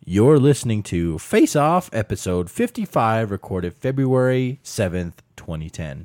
You're listening to Face Off, episode 55, recorded February 7th, 2010.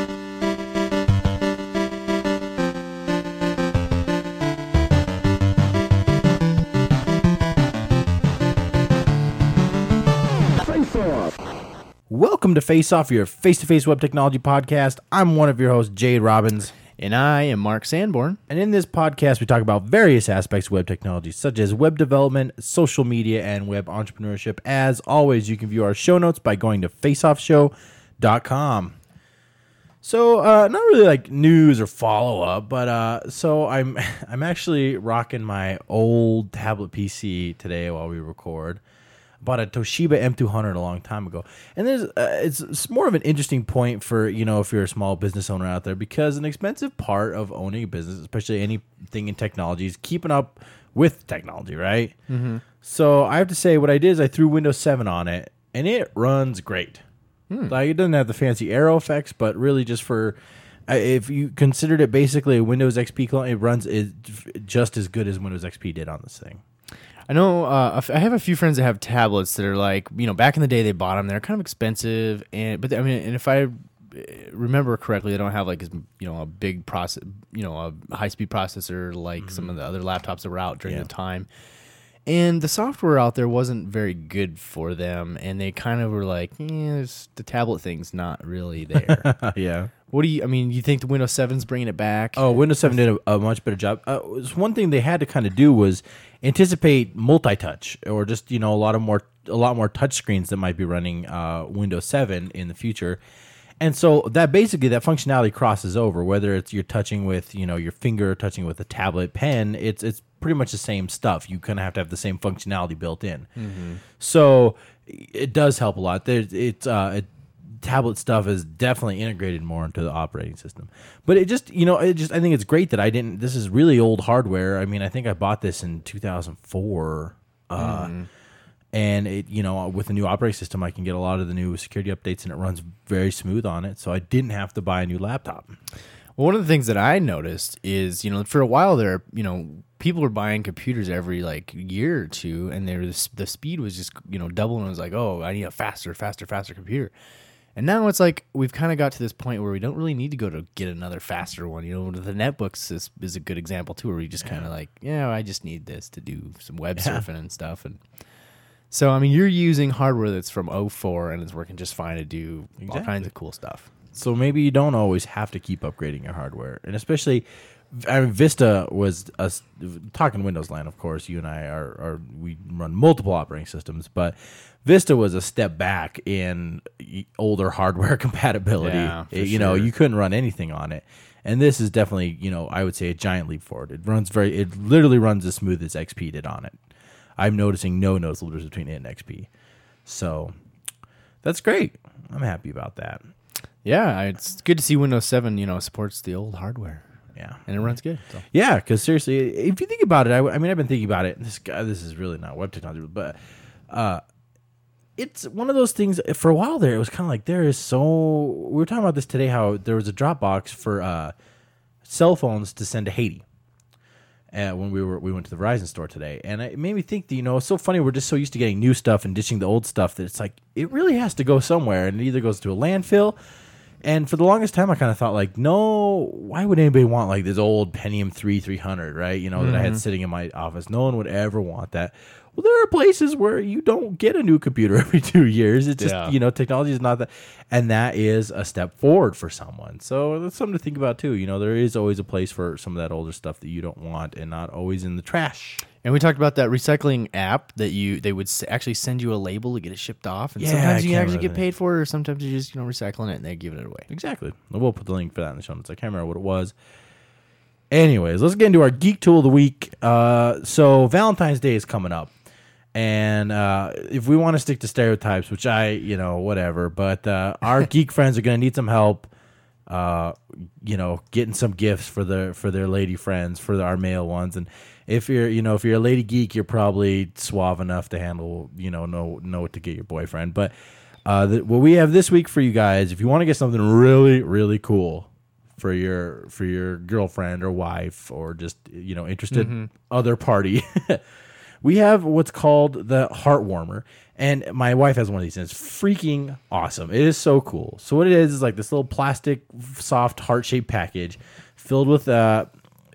Welcome to Face Off, your face-to-face web technology podcast. I'm one of your hosts, Jade Robbins. And I am Mark Sanborn. And in this podcast, we talk about various aspects of web technology, such as web development, social media, and web entrepreneurship. As always, you can view our show notes by going to faceoffshow.com. So, not really like news or follow-up, but so I'm actually rocking my old tablet PC today while we record. Bought a Toshiba M200 a long time ago, and there's it's more of an interesting point for, you know, if you're a small business owner out there, because an expensive part of owning a business, especially anything in technology, is keeping up with technology, right? Mm-hmm. So I have to say, what I did is I threw Windows 7 on it, and it runs great. Like, it doesn't have the fancy arrow effects, but really just for if you considered it basically a Windows XP clone, it runs just as good as Windows XP did on this thing. I know I have a few friends that have tablets that are like, you know, back in the day they bought them. They're kind of expensive, and if I remember correctly, they don't have like, you know, a big process, you know, a high-speed processor like some of the other laptops that were out during the time. And the software out there wasn't very good for them, and they kind of were like, the tablet thing's not really there. Yeah. You think the Windows 7's bringing it back? Oh, Windows 7 did a much better job. One thing they had to kind of do was anticipate multi-touch, or just, you know, a lot more touch screens that might be running Windows 7 in the future. And so that functionality crosses over, whether it's you're touching with, you know, your finger, or touching with a tablet pen. It's pretty much the same stuff. You kind of have to have the same functionality built in. Mm-hmm. So it does help a lot. Tablet stuff is definitely integrated more into the operating system. But I think it's great that this is really old hardware. I mean, I think I bought this in 2004. And it, you know, with the new operating system, I can get a lot of the new security updates, and it runs very smooth on it. So I didn't have to buy a new laptop. Well, one of the things that I noticed is, you know, for a while there, you know, people were buying computers every like year or two, and the speed was just, you know, double, and it was like, oh, I need a faster computer. And now it's like we've kind of got to this point where we don't really need to go to get another faster one. You know, the netbooks is a good example too, where we just kind of like, I just need this to do some web surfing and stuff. And so, I mean, you're using hardware that's from 2004, and it's working just fine to do all kinds of cool stuff. So maybe you don't always have to keep upgrading your hardware. And especially, I mean, Vista was talking Windows land, of course. You and I we run multiple operating systems, but Vista was a step back in older hardware compatibility. Yeah, you know, you couldn't run anything on it. And this is definitely, you know, I would say a giant leap forward. It literally runs as smooth as XP did on it. I'm noticing no noticeable difference between it and XP. So that's great. I'm happy about that. Yeah, it's good to see Windows 7, you know, supports the old hardware. Yeah. And it runs good. So. Yeah, because seriously, if you think about it, I mean, I've been thinking about it. This is really not web technology, but it's one of those things. For a while there, it was kind of like we were talking about this today, how there was a Dropbox for cell phones to send to Haiti. When we went to the Verizon store today, and it made me think that, you know, it's so funny. We're just so used to getting new stuff and ditching the old stuff that it's like it really has to go somewhere, and it either goes to a landfill. And for the longest time, I kind of thought, like, no, why would anybody want like this old Pentium 300, right? You know, that I had sitting in my office. No one would ever want that. Well, there are places where you don't get a new computer every 2 years. It's just, you know, technology is not that. And that is a step forward for someone. So that's something to think about, too. You know, there is always a place for some of that older stuff that you don't want, and not always in the trash. And we talked about that recycling app that they would actually send you a label to get it shipped off. And sometimes you can actually get paid for it, or sometimes you're just, you know, recycling it and they're giving it away. Exactly. We'll put the link for that in the show notes. I can't remember what it was. Anyways, let's get into our Geek Tool of the Week. So Valentine's Day is coming up. And if we want to stick to stereotypes, which whatever, but our geek friends are going to need some help, getting some gifts for their lady friends, for our male ones. And if you're a lady geek, you're probably suave enough to handle, know what to get your boyfriend. But what we have this week for you guys, if you want to get something really, really cool for your girlfriend or wife, or just interested other party. We have what's called the heart warmer, and my wife has one of these, and it's freaking awesome. It is so cool. So what it is like this little plastic, soft, heart-shaped package filled with kind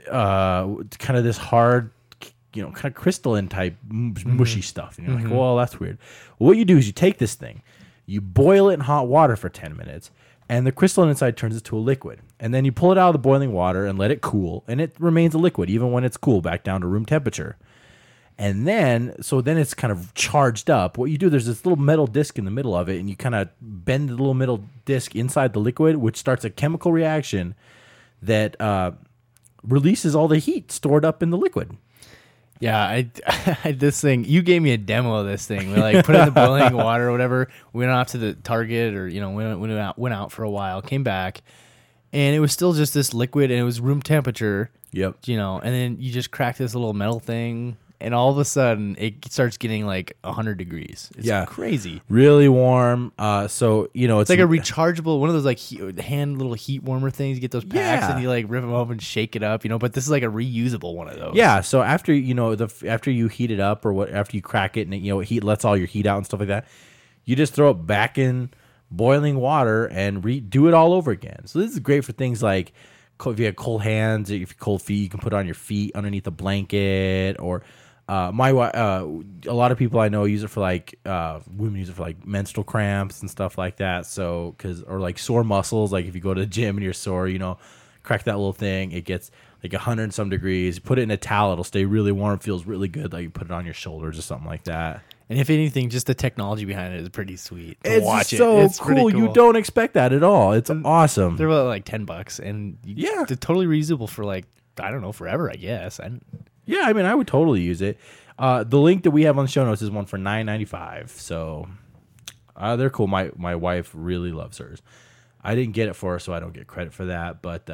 of this hard, kind of crystalline type mushy stuff. And you're like, well, that's weird. Well, what you do is you take this thing, you boil it in hot water for 10 minutes, and the crystalline inside turns into a liquid. And then you pull it out of the boiling water and let it cool, and it remains a liquid even when it's cool, back down to room temperature. And then it's kind of charged up. What you do, there's this little metal disc in the middle of it, and you kind of bend the little metal disc inside the liquid, which starts a chemical reaction that releases all the heat stored up in the liquid. Yeah, this thing, you gave me a demo of this thing. We like put it in the boiling water or whatever. We went out to the Target or, went out for a while, came back, and it was still just this liquid, and it was room temperature. Yep. And then you just crack this little metal thing, and all of a sudden it starts getting like 100 degrees. It's crazy. Really warm. It's like a rechargeable, one of those like hand little heat warmer things. You get those packs and you like rip them up and shake it up, but this is like a reusable one of those. Yeah. So after, after you heat it up after you crack it and it lets all your heat out and stuff like that, you just throw it back in boiling water and do it all over again. So this is great for things like if you have cold hands, if you have cold feet, you can put it on your feet underneath a blanket, or a lot of people I know use it for women use it for like menstrual cramps and stuff like that. So or like sore muscles, like if you go to the gym and you're sore, crack that little thing. It gets like 100 and some degrees. Put it in a towel, it'll stay really warm. Feels really good. Like you put it on your shoulders or something like that. And if anything, just the technology behind it is pretty sweet. It's cool. You don't expect that at all. It's awesome. They're about like $10, and they're totally reusable for like, I don't know, forever, I guess. Yeah, I mean, I would totally use it. The link that we have on the show notes is one for $9.95. So they're cool. My wife really loves hers. I didn't get it for her, so I don't get credit for that. But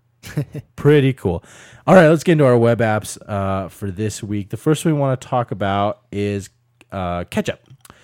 pretty cool. All right, let's get into our web apps for this week. The first one we want to talk about is Ketchup.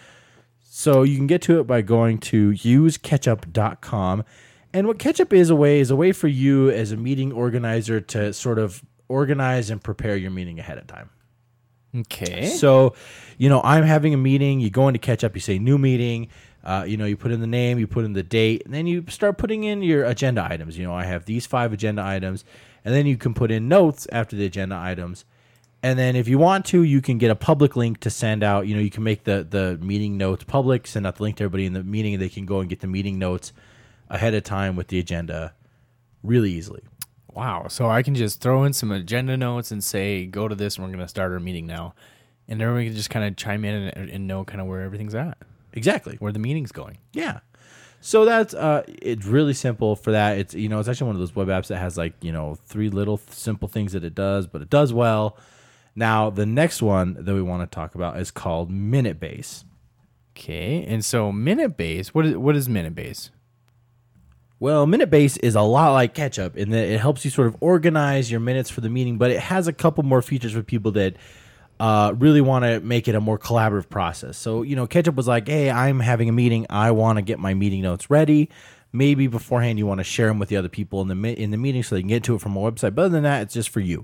So you can get to it by going to useketchup.com. And what Ketchup is a way for you as a meeting organizer to sort of organize and prepare your meeting ahead of time. Okay. So, I'm having a meeting. You go into Ketchup, you say new meeting. You put in the name, you put in the date, and then you start putting in your agenda items. I have these 5 agenda items, and then you can put in notes after the agenda items. And then if you want to, you can get a public link to send out. You can make the meeting notes public, send out the link to everybody in the meeting, and they can go and get the meeting notes ahead of time with the agenda really easily. Wow. So I can just throw in some agenda notes and say, go to this, and we're going to start our meeting now. And everyone can just kind of chime in and know kind of where everything's at. Exactly. Where the meeting's going. Yeah. So that's it's really simple for that. It's it's actually one of those web apps that has 3 little simple things that it does, but it does well. Now, the next one that we want to talk about is called MinuteBase. Okay. And so MinuteBase, what is MinuteBase? Well, MinuteBase is a lot like Ketchup in that it helps you sort of organize your minutes for the meeting, but it has a couple more features for people that really want to make it a more collaborative process. So, Ketchup was like, hey, I'm having a meeting. I want to get my meeting notes ready. Maybe beforehand you want to share them with the other people in the meeting so they can get to it from a website. But other than that, it's just for you.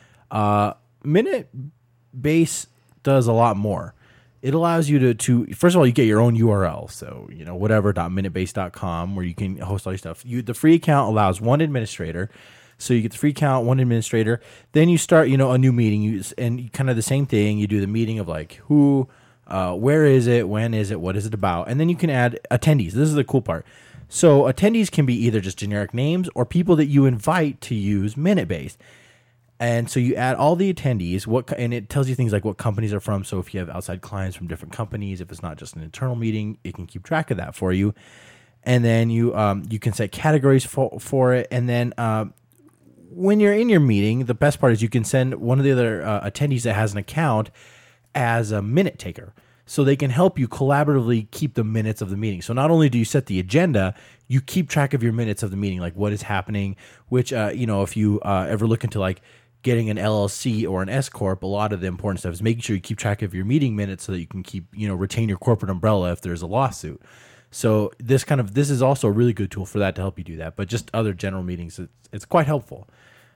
MinuteBase does a lot more. It allows you to first of all, you get your own URL. So, whatever.minutebase.com where you can host all your stuff. The free account allows one administrator. So you get the free account, one administrator. Then you start, a new meeting. And kind of the same thing. You do the meeting of like who, where is it, when is it, what is it about? And then you can add attendees. This is the cool part. So attendees can be either just generic names or people that you invite to use MinuteBase. And so you add all the attendees, and it tells you things like what companies are from. So if you have outside clients from different companies, if it's not just an internal meeting, it can keep track of that for you. And then you can set categories for it. And then when you're in your meeting, the best part is you can send one of the other attendees that has an account as a minute taker. So they can help you collaboratively keep the minutes of the meeting. So not only do you set the agenda, you keep track of your minutes of the meeting, like what is happening, which, if you ever look into like getting an LLC or an S Corp, a lot of the important stuff is making sure you keep track of your meeting minutes so that you can keep, retain your corporate umbrella if there's a lawsuit. So this is also a really good tool for that to help you do that. But just other general meetings, it's quite helpful.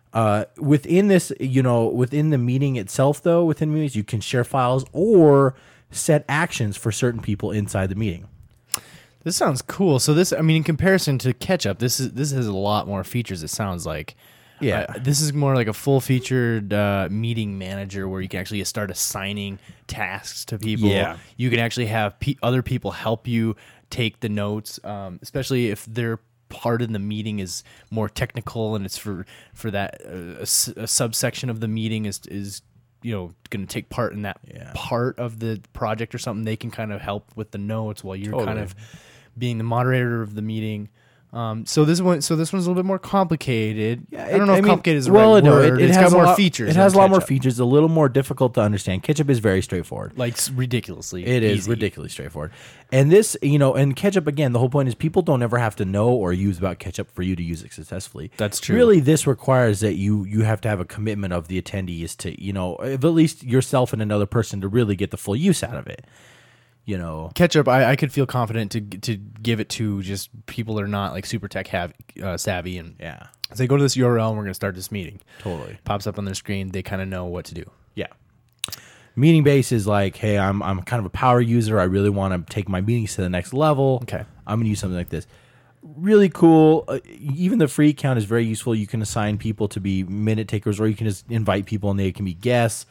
Within this, within the meeting itself, though, within meetings, you can share files or set actions for certain people inside the meeting. This sounds cool. So this, I mean, in comparison to Ketchup, this has a lot more features. It sounds like. Yeah. This is more like a full-featured meeting manager where you can actually start assigning tasks to people. Yeah. You can actually have other people help you take the notes, especially if their part in the meeting is more technical and it's for that a subsection of the meeting is going to take part in that part of the project or something. They can kind of help with the notes while you're kind of being the moderator of the meeting. So this one's a little bit more complicated. Yeah, I don't know if complicated is the right word. It's got more features. It has a lot more features. A little more difficult to understand. Ketchup is very straightforward. Like ridiculously. It is ridiculously straightforward. And this, and Ketchup, again, the whole point is people don't ever have to know or use about Ketchup for you to use it successfully. That's true. Really, this requires that you have to have a commitment of the attendees to, at least yourself and another person to really get the full use out of it. Ketchup, I could feel confident to give it to just people that are not like super tech savvy, and as they go to this URL and we're going to start this meeting. Totally pops up on their screen. They kind of know what to do. Yeah. Meeting base is like, hey, I'm kind of a power user. I really want to take my meetings to the next level. Okay, I'm going to use something like this. Really cool. Even the free account is very useful. You can assign people to be minute takers, or you can just invite people and they can be guests.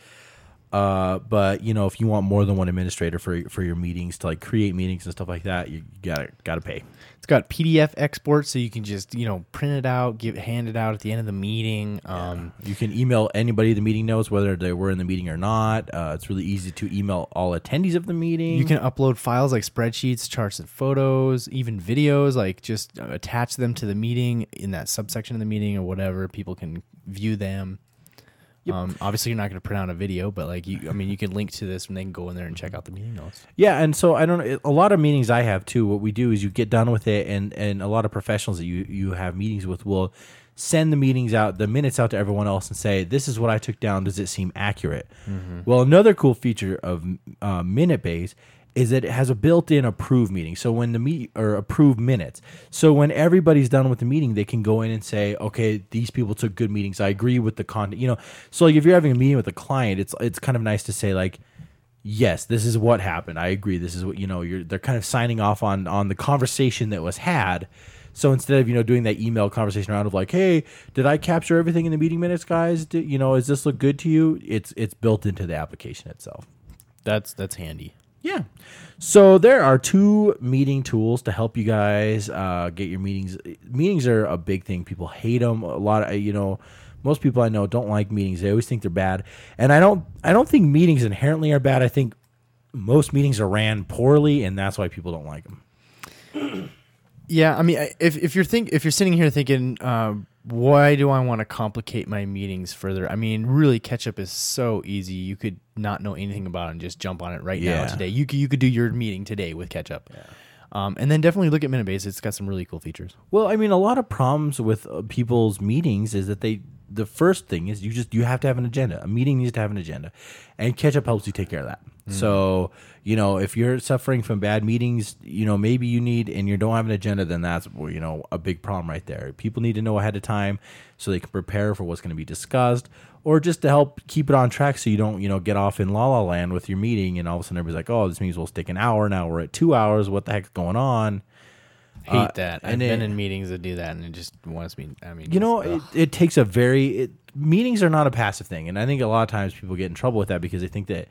But if you want more than one administrator for your meetings to like create meetings and stuff like that, you gotta pay. It's got PDF export, so you can just print it out, hand it out at the end of the meeting. You can email anybody the meeting notes, whether they were in the meeting or not. It's really easy to email all attendees of the meeting. You can upload files like spreadsheets, charts, and photos, even videos. Like just attach them to the meeting in that subsection of the meeting or whatever. People can view them. Yep. Obviously, you're not going to print out a video, but you can link to this and they can go in there and check out the meeting notes. Yeah, and so a lot of meetings I have too. What we do is you get done with it, and a lot of professionals that you have meetings with will send the minutes out to everyone else and say, "This is what I took down. Does it seem accurate?" Mm-hmm. Well, another cool feature of Minute-Base is that it has a built-in approve meeting. So when approve minutes. So when everybody's done with the meeting, they can go in and say, okay, these people took good meetings. I agree with the content. So like if you're having a meeting with a client, it's kind of nice to say like, yes, this is what happened. I agree. This is what they're kind of signing off on the conversation that was had. So instead of doing that email conversation around of like, hey, did I capture everything in the meeting minutes, guys? Does this look good to you? It's built into the application itself. That's handy. Yeah. So there are 2 meeting tools to help you guys get your meetings. Meetings are a big thing. People hate them. A lot of, most people I know don't like meetings. They always think they're bad. And I don't think meetings inherently are bad. I think most meetings are ran poorly, and that's why people don't like them. Yeah, I mean, if you're sitting here thinking, why do I want to complicate my meetings further? I mean, really, Ketchup is so easy. You could not know anything about it and just jump on it right now today. You could do your meeting today with Ketchup. Yeah. And then definitely look at Minute-Base. It's got some really cool features. Well, I mean, a lot of problems with people's meetings is that the first thing is you have to have an agenda. A meeting needs to have an agenda, and Ketchup helps you take care of that. So, if you're suffering from bad meetings, maybe you need, and you don't have an agenda, then that's, a big problem right there. People need to know ahead of time so they can prepare for what's going to be discussed, or just to help keep it on track so you don't, get off in la la land with your meeting and all of a sudden everybody's like, oh, this meeting will take an hour. Now we're at 2 hours. What the heck's going on? Hate that. I've been in meetings that do that, and it just wants me. I mean, it takes meetings are not a passive thing, and I think a lot of times people get in trouble with that because they think that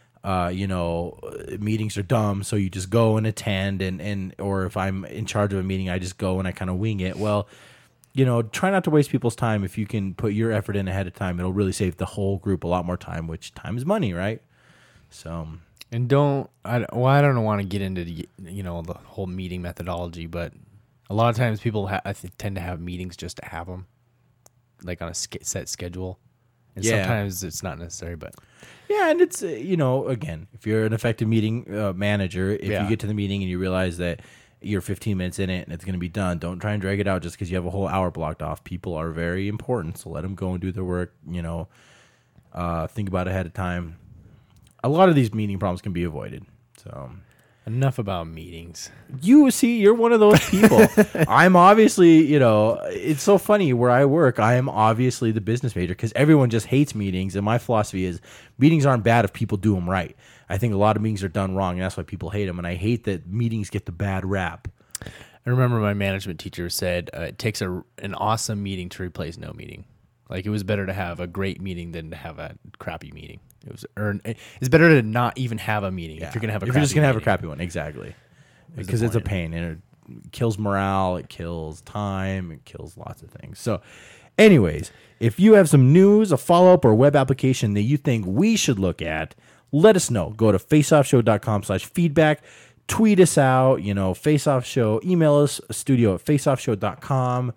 meetings are dumb, so you just go and attend, or if I'm in charge of a meeting, I just go and I kind of wing it. Well, try not to waste people's time. If you can put your effort in ahead of time, it'll really save the whole group a lot more time, which time is money, right? So. And I don't want to get into the whole meeting methodology, but a lot of times people tend to have meetings just to have them, like on a set schedule. And sometimes it's not necessary, but yeah, and it's again, if you're an effective meeting manager, if you get to the meeting and you realize that you're 15 minutes in it and it's going to be done, don't try and drag it out just because you have a whole hour blocked off. People are very important, so let them go and do their work. Think about it ahead of time. A lot of these meeting problems can be avoided. So, Enough about meetings. You see, you're one of those people. I'm obviously, it's so funny where I work. I am obviously the business major because everyone just hates meetings. And my philosophy is meetings aren't bad if people do them right. I think a lot of meetings are done wrong, and that's why people hate them. And I hate that meetings get the bad rap. I remember my management teacher said it takes an awesome meeting to replace no meeting. Like, it was better to have a great meeting than to have a crappy meeting. It's better to not even have a meeting if you're gonna have a. If crappy you're just gonna have a meeting. crappy one, exactly, because it's a pain and it kills morale, it kills time, it kills lots of things. So, anyways, if you have some news, a follow up, or web application that you think we should look at, let us know. Go to faceoffshow.com/feedback. Tweet us out. Faceoff Show. Email us studio@faceoffshow.com.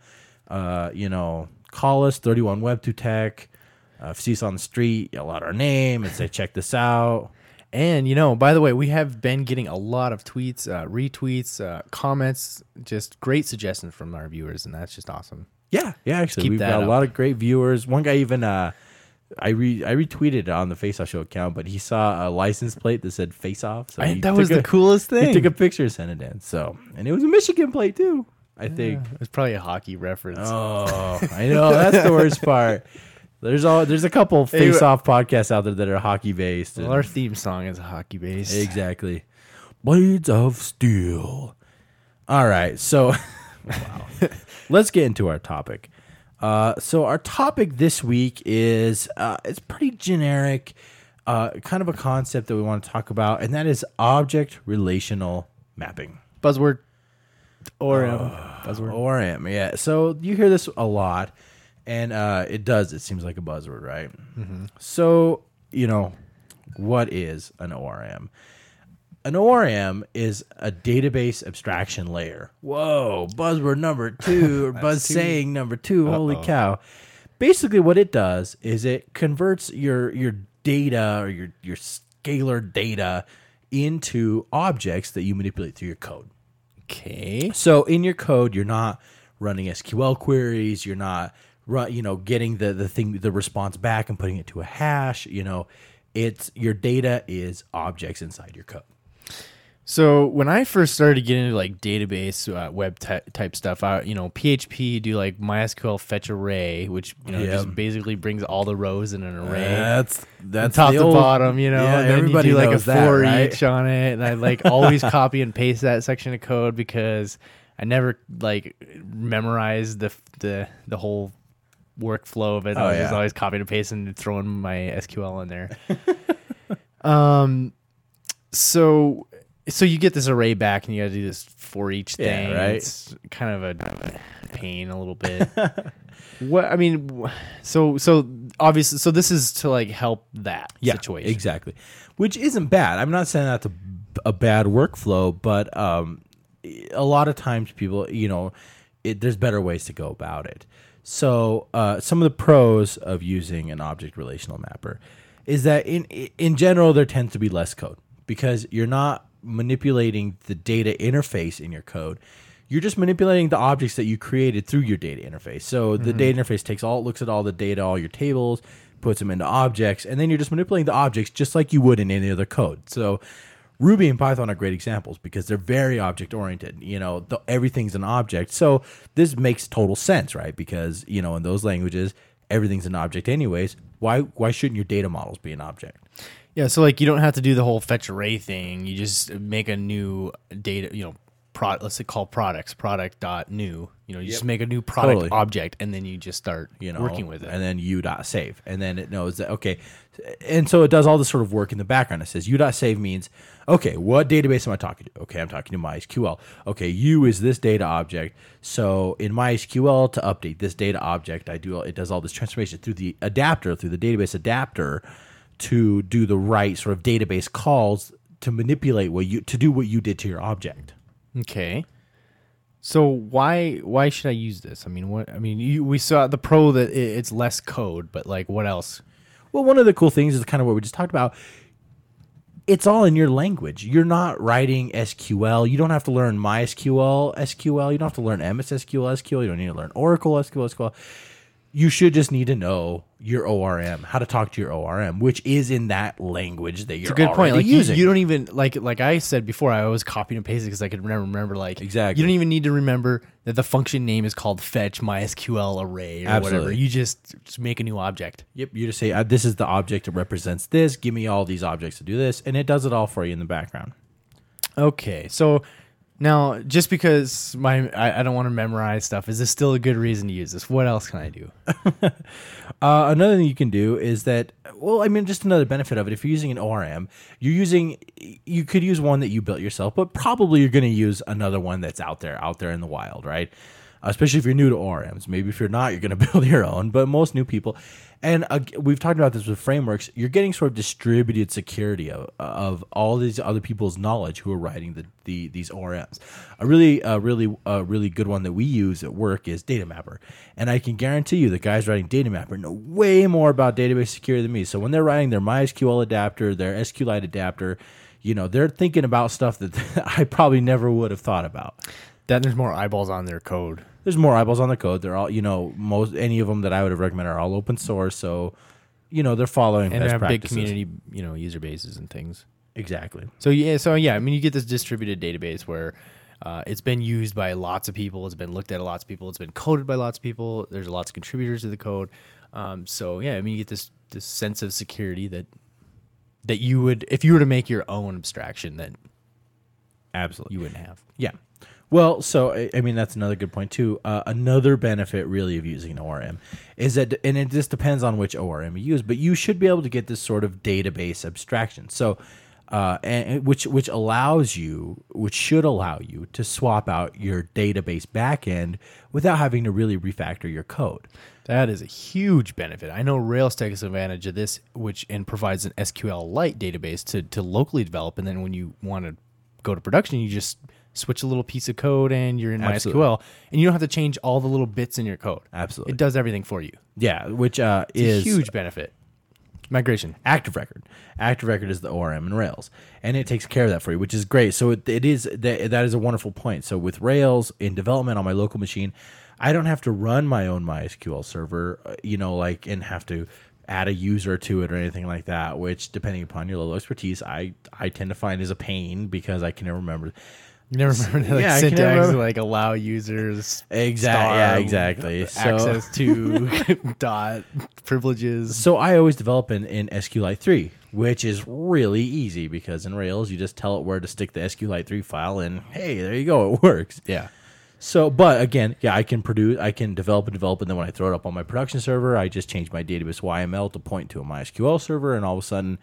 Call us 31 Web 2 Tech. If you see us on the street, yell out our name and say, check this out. And, by the way, we have been getting a lot of tweets, retweets, comments, just great suggestions from our viewers, and that's just awesome. Yeah, actually. Keep We've that got up. a lot of great viewers. One guy even, I retweeted it on the Face Off Show account, but he saw a license plate that said Face Off. So That was the coolest thing. He took a picture and sent it in. And it was a Michigan plate, too, I think. It was probably a hockey reference. Oh, I know. That's the worst part. There's a couple face-off podcasts out there that are hockey based. Well, our theme song is hockey based. Exactly. Blades of Steel. All right, so wow. Let's get into our topic. So our topic this week is it's pretty generic, kind of a concept that we want to talk about, and that is object relational mapping. Buzzword. ORM. Buzzword. ORM, yeah. So you hear this a lot. And it seems like a buzzword, right? Mm-hmm. So, what is an ORM? An ORM is a database abstraction layer. Whoa, buzzword number 2, or buzz saying number 2. Holy cow. Basically, what it does is it converts your data or your scalar data into objects that you manipulate through your code. Okay. So in your code, you're not running SQL queries. You're not getting the response back and putting it to a hash. It's your data is objects inside your code. So when I first started getting into like database web type stuff, PHP do like MySQL fetch array, which just basically brings all the rows in an array. That's top the to old, bottom, Yeah, and then everybody you do like a knows that, for right? each on it, and I like always copy and paste that section of code because I never like memorized the whole workflow of it. I was just always copying and pasting and throwing my SQL in there. So you get this array back and you got to do this for each thing. right? It's kind of a pain a little bit. So obviously, so this is to like help that situation. Exactly. Which isn't bad. I'm not saying that's a bad workflow, but a lot of times people, there's better ways to go about it. So some of the pros of using an object relational mapper is that in general, there tends to be less code because you're not manipulating the data interface in your code. You're just manipulating the objects that you created through your data interface. So the data interface looks at all the data, all your tables, puts them into objects, and then you're just manipulating the objects just like you would in any other code. So Ruby and Python are great examples because they're very object oriented. Everything's an object. So this makes total sense, right? Because, in those languages, everything's an object anyways. Why shouldn't your data models be an object? Yeah, so like you don't have to do the whole fetch array thing. You just make a new data, let's say call products, product.new. You just make a new product object and then you just start working with it. And then u.save. And then it knows that, okay. And so it does all this sort of work in the background. It says u.save means, okay, what database am I talking to? Okay, I'm talking to MySQL. Okay, u is this data object. So in MySQL, to update this data object, it does all this transformation through the database adapter to do the right sort of database calls to manipulate to do what you did to your object. Okay. So why should I use this? We saw the pro that it's less code, but like what else? Well, one of the cool things is kind of what we just talked about. It's all in your language. You're not writing SQL. You don't have to learn MySQL SQL. You don't have to learn MS SQL SQL. You don't need to learn Oracle SQL SQL. you should just need to know your ORM, how to talk to your ORM, which is in that language that you're It's a good point. Like using. you don't even like I said before. I always copy and paste it because I could remember. Like Exactly. you don't even need to remember that the function name is called fetch MySQL array or whatever. Absolutely. You just make a new object. Yep, you just say, this is the object that represents this. Give me all these objects to do this, and it does it all for you in the background. Okay, so now just because I don't want to memorize stuff, is this still a good reason to use this? What else can I do? Another thing you can do is that, well, I mean, just another benefit of it. If you're using an ORM, you could use one that you built yourself, but probably you're going to use another one that's out there in the wild, right? Especially if you're new to ORMs. Maybe if you're not, you're going to build your own, but most new people, and we've talked about this with frameworks, you're getting sort of distributed security of all these other people's knowledge who are writing these ORMs. A really good one that we use at work is Datamapper. And I can guarantee you the guys writing Datamapper know way more about database security than me. So when they're writing their MySQL adapter, their SQLite adapter, they're thinking about stuff that I probably never would have thought about. That there's more eyeballs on their code. There's more eyeballs on the code. They're all, any of them that I would have recommended are all open source. So, they're following And they best have practices. big community, user bases and things. Exactly. So yeah, I mean, you get this distributed database where it's been used by lots of people. It's been looked at by lots of people. It's been coded by lots of people. There's lots of contributors to the code. So yeah, I mean, you get this sense of security that you would, if you were to make your own abstraction, that Absolutely. you wouldn't have. Yeah. Well, so, I mean, that's another good point, too. Another benefit, really, of using an ORM is that, and it just depends on which ORM you use, but you should be able to get this sort of database abstraction. So, and which should allow you to swap out your database backend without having to really refactor your code. That is a huge benefit. I know Rails takes advantage of this, and provides an SQLite database to locally develop, and then when you want to go to production, you just switch a little piece of code and you're in Absolutely. MySQL, and you don't have to change all the little bits in your code. Absolutely. It does everything for you. Yeah, which It's is a huge benefit. Migration. Active Record. Active Record is the ORM in Rails, and it takes care of that for you, which is great. So that is a wonderful point. So with Rails in development on my local machine, I don't have to run my own MySQL server, and have to add a user to it or anything like that, which, depending upon your level of expertise, I tend to find is a pain because I can never remember. You never remember the Yeah, I can syntax never remember. like allow users Exactly. access to dot privileges. So I always develop in SQLite 3, which is really easy because in Rails, you just tell it where to stick the SQLite 3 file, and hey, there you go, it works. Yeah. So, but again, yeah, I can develop, and then when I throw it up on my production server, I just change my database YML to point to a MySQL server, and all of a sudden,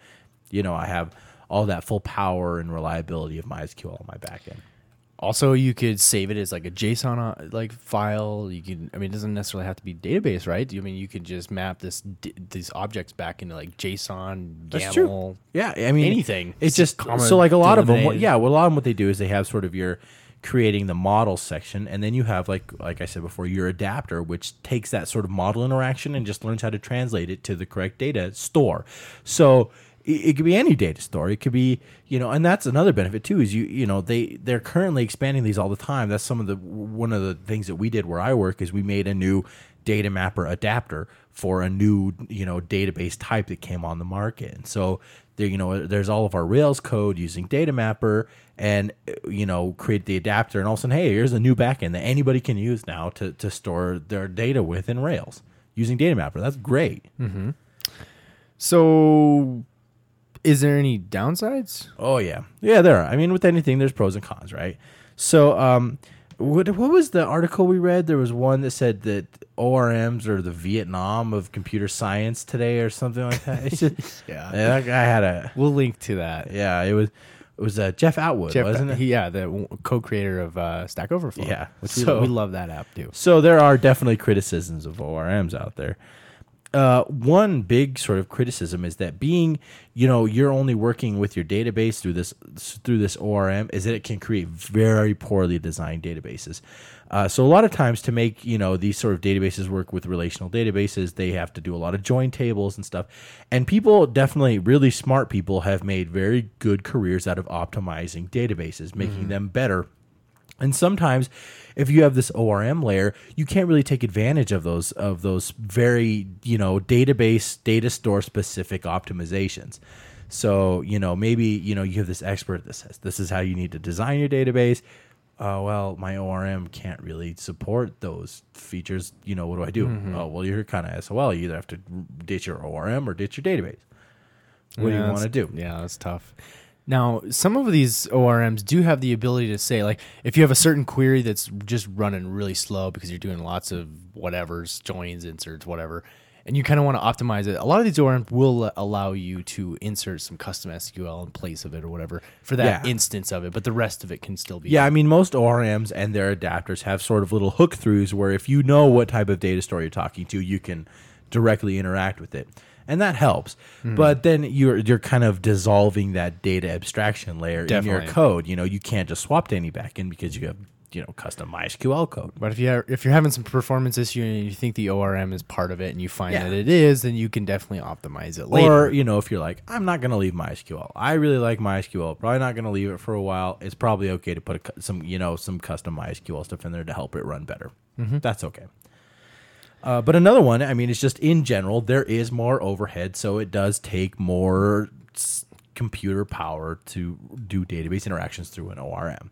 I have all that full power and reliability of MySQL on my backend. Also, you could save it as like a JSON file. You can, it doesn't necessarily have to be database, right? You could just map these objects back into like JSON, That's YAML. true. Yeah, anything. It's just comma so like a lot of them. delimited. A lot of them, what they do is they have sort of your creating the model section, and then you have like I said before, your adapter, which takes that sort of model interaction and just learns how to translate it to the correct data store. So it could be any data store. It could be, and that's another benefit too, is they're currently expanding these all the time. That's one of the things that we did where I work is we made a new Datamapper adapter for a new, database type that came on the market. And so there, there's all of our Rails code using Datamapper and, create the adapter, and all of a sudden, hey, here's a new backend that anybody can use now to store their data with in Rails using Datamapper. That's great. Mm-hmm. So, is there any downsides? Oh, yeah. Yeah, there are. With anything, there's pros and cons, right? So, what was the article we read? There was one that said that ORMs are the Vietnam of computer science today or something like that. It's just, Yeah. that guy had a... We'll link to that. Yeah, it was Jeff Atwood, wasn't it? The co-creator of Stack Overflow. Yeah. Which So- we love that app too. So there are definitely criticisms of ORMs out there. One big sort of criticism is that being, you're only working with your database through this ORM is that it can create very poorly designed databases. So a lot of times to make, these sort of databases work with relational databases, they have to do a lot of join tables and stuff. And people, definitely really smart people, have made very good careers out of optimizing databases, making them better And sometimes if you have this ORM layer, you can't really take advantage of those very, database data store specific optimizations. So, maybe, you have this expert that says this is how you need to design your database. Well, my ORM can't really support those features. What do I do? Oh, well, you're kind of SOL. You either have to ditch your ORM or ditch your database. What do you want to do? Yeah, that's tough. Now, some of these ORMs do have the ability to say, like, if you have a certain query that's just running really slow because you're doing lots of whatevers, joins, inserts, whatever, and you kind of want to optimize it, a lot of these ORMs will allow you to insert some custom SQL in place of it or whatever for that instance of it, but the rest of it can still be. Yeah, I mean, most ORMs and their adapters have sort of little hook throughs where if you know what type of data store you're talking to, you can directly interact with it. And that helps, but then you're kind of dissolving that data abstraction layer in your code. You can't just swap to any backend because you have custom MySQL code. But if you're having some performance issue and you think the ORM is part of it and you find that it is, then you can definitely optimize it later. Or if you're like, I'm not going to leave MySQL. I really like MySQL. Probably not going to leave it for a while. It's probably okay to put some custom MySQL stuff in there to help it run better. That's okay. But another one, I mean, it's just in general, there is more overhead, so it does take more computer power to do database interactions through an ORM.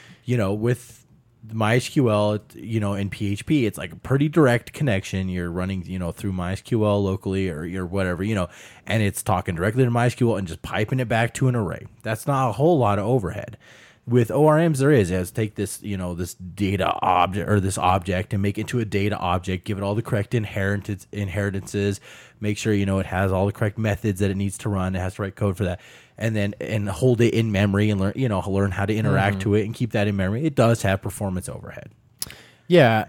With MySQL, in PHP, it's like a pretty direct connection. You're running, through MySQL locally or whatever, and it's talking directly to MySQL and just piping it back to an array. That's not a whole lot of overhead. With ORMs, there is. It has to take this, this data object or this object and make it into a data object, give it all the correct inheritances, make sure, it has all the correct methods that it needs to run. It has to write code for that. And then hold it in memory and learn how to interact to it and keep that in memory. It does have performance overhead. Yeah.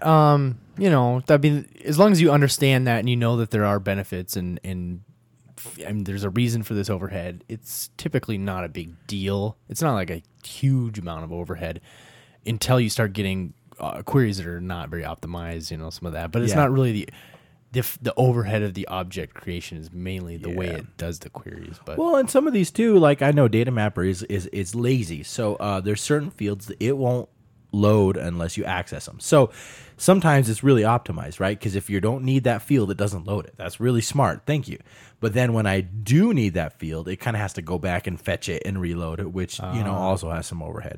That'd be, as long as you understand that and you know that there are benefits and there's a reason for this overhead, it's typically not a big deal. It's not like a huge amount of overhead until you start getting queries that are not very optimized, some of that. But it's not really the overhead of the object creation is mainly the way it does the queries. But well, and some of these too, like I know Data Mapper is lazy. So there's certain fields that it won't load unless you access them. So sometimes it's really optimized, right? Because if you don't need that field, it doesn't load it. That's really smart. Thank you. But then when I do need that field, it kind of has to go back and fetch it and reload it, which, also has some overhead.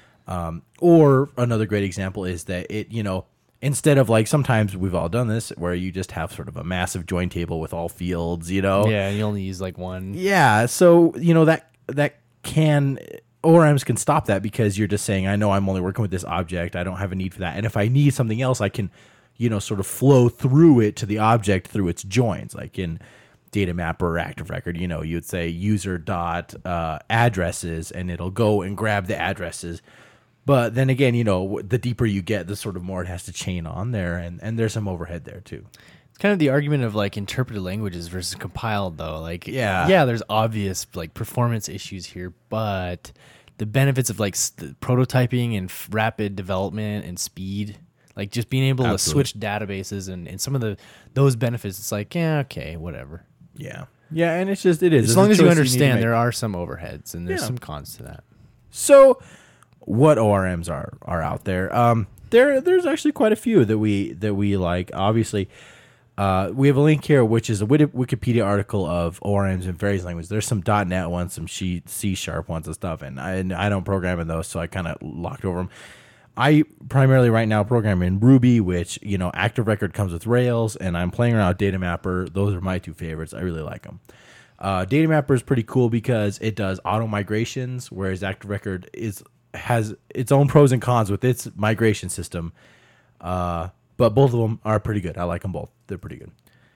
Or another great example is that it, instead of like sometimes we've all done this where you just have sort of a massive join table with all fields, Yeah, and you only use like one. Yeah. So, that can... ORMs can stop that because you're just saying, I know I'm only working with this object. I don't have a need for that. And if I need something else, I can, sort of flow through it to the object through its joins. Like in Data Mapper or Active Record, you'd say user dot addresses, and it'll go and grab the addresses. But then again, the deeper you get, the sort of more it has to chain on there. And there's some overhead there too. Kind of the argument of like interpreted languages versus compiled, though. Like, there's obvious like performance issues here, but the benefits of like prototyping and rapid development and speed, like just being able to switch databases and some of those benefits, it's like, okay, whatever. Yeah, and it is as long as you understand there are some overheads and there's some cons to that. So, what ORMs are out there? There's actually quite a few that we like. Obviously. We have a link here, which is a Wikipedia article of ORMs in various languages. There's some .NET ones, some C# ones and stuff, and I don't program in those, so I kind of locked over them. I primarily right now program in Ruby, which, Active Record comes with Rails, and I'm playing around with Data Mapper. Those are my two favorites. I really like them. Data Mapper is pretty cool because it does auto migrations, whereas Active Record has its own pros and cons with its migration system. But both of them are pretty good. I like them both. They're pretty good.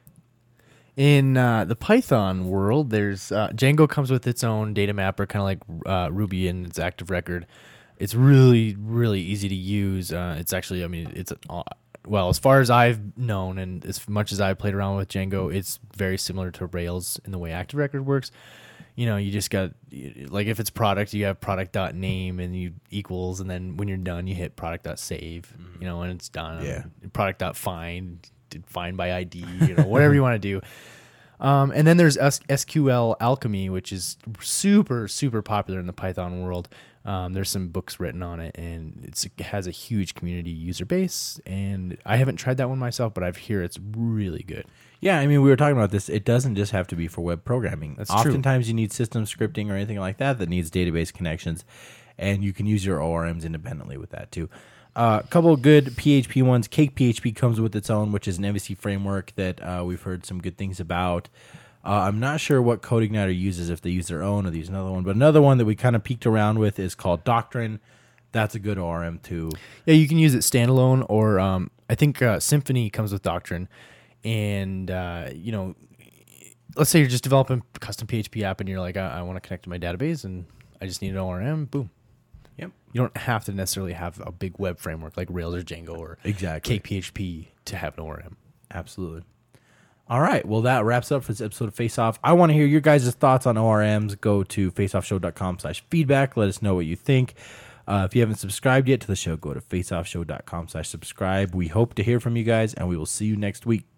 In the Python world, there's Django comes with its own data mapper, kind of like Ruby and its Active Record. It's really, really easy to use. It's actually, it's as far as I've known and as much as I've played around with Django, it's very similar to Rails in the way Active Record works. You just got, like if it's product, you have product.name and you equals, and then when you're done, you hit product.save, and it's done. Yeah. Product.find, find by ID, whatever you want to do. And then there's SQL Alchemy, which is super, super popular in the Python world. There's some books written on it, and it has a huge community user base. And I haven't tried that one myself, but I've heard it's really good. Yeah, I mean, we were talking about this. It doesn't just have to be for web programming. That's true. Oftentimes, you need system scripting or anything like that needs database connections, and you can use your ORMs independently with that too. A couple of good PHP ones. Cake PHP comes with its own, which is an MVC framework that we've heard some good things about. I'm not sure what CodeIgniter uses, if they use their own or they use another one. But another one that we kind of peeked around with is called Doctrine. That's a good ORM too. Yeah, you can use it standalone, or I think Symfony comes with Doctrine. And, let's say you're just developing a custom PHP app and you're like, I want to connect to my database and I just need an ORM. Boom. Yep. You don't have to necessarily have a big web framework like Rails or Django or Exactly. Cake PHP to have an ORM. Absolutely. All right. Well, that wraps up for this episode of Face Off. I want to hear your guys' thoughts on ORMs. Go to faceoffshow.com/feedback. Let us know what you think. If you haven't subscribed yet to the show, go to faceoffshow.com/subscribe. We hope to hear from you guys, and we will see you next week.